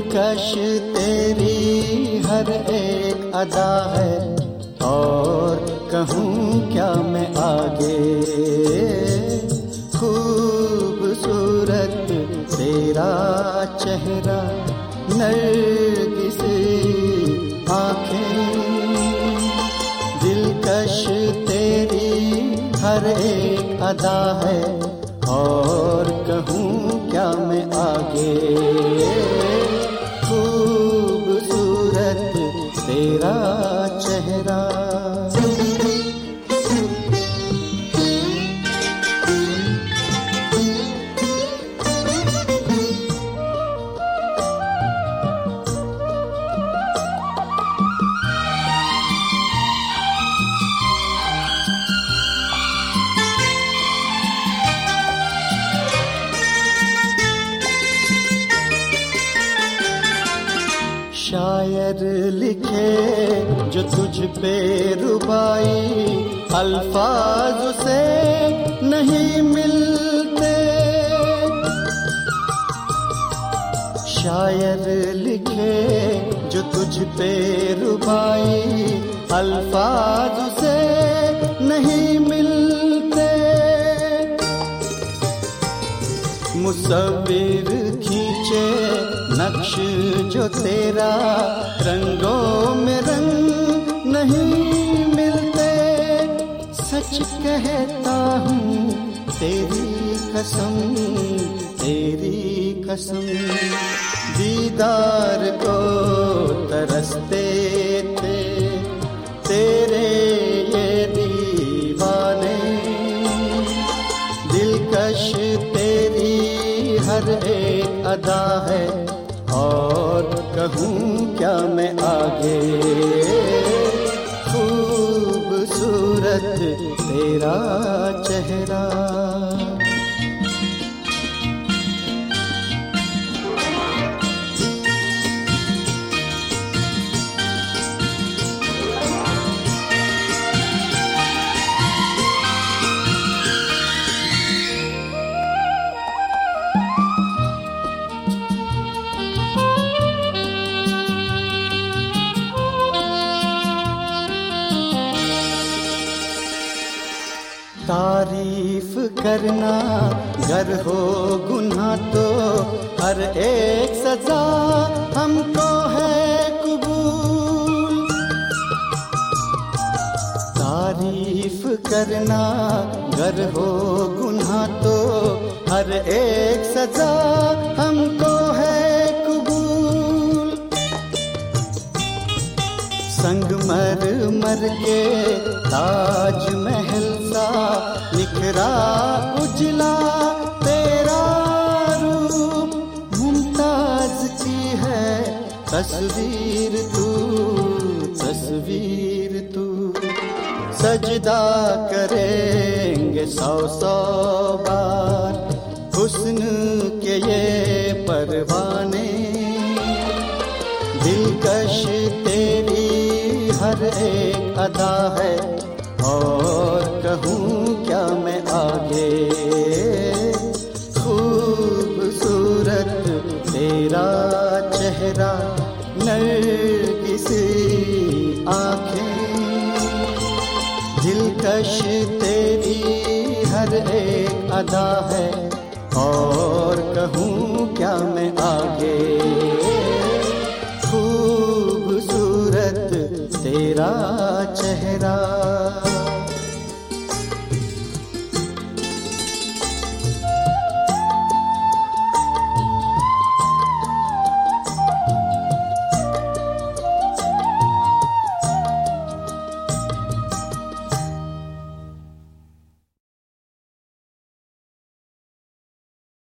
दिलकश तेरी हर एक अदा है, और कहूँ क्या मैं आगे। खूबसूरत तेरा चेहरा, नरगिसी आँखें, दिलकश तेरी हर एक अदा है, और कहूँ क्या मैं आगे। खूबसूरत तेरा चेहरा। शायर लिखे जो तुझ पे रुबाई, अल्फाज से नहीं मिलते। शायर लिखे जो तुझ पे रुबाई, अल्फाज से नहीं मिलते। मुसव्विर खींचे नक्श जो तेरा, रंगों में रंग नहीं मिलते। सच कहता हूँ तेरी कसम, तेरी कसम, दीदार को तरसते थे तेरे ये दीवाने। दिलकश तेरी हर एक अदा है, और कहूँ क्या मैं आगे। खूबसूरत तेरा चेहरा। तारीफ करना गर हो गुनाह तो, हर एक सजा हमको है कबूल। तारीफ करना गर हो गुनाह तो, हर एक सजा हमको है कबूल। संगमरमर के ताज महल सा निखरा उजला तेरा रूप, मुमताज की है तस्वीर तू, तस्वीर तू। सजदा करेंगे सौ सौ बार हुस्न के ये परवाने। दिलकश तेरी हर एक अदा है, और कहूँ क्या मैं आगे। खूबसूरत तेरा चेहरा, नरगिसी आँखें, दिलकश तेरी हर एक अदा है, और कहूँ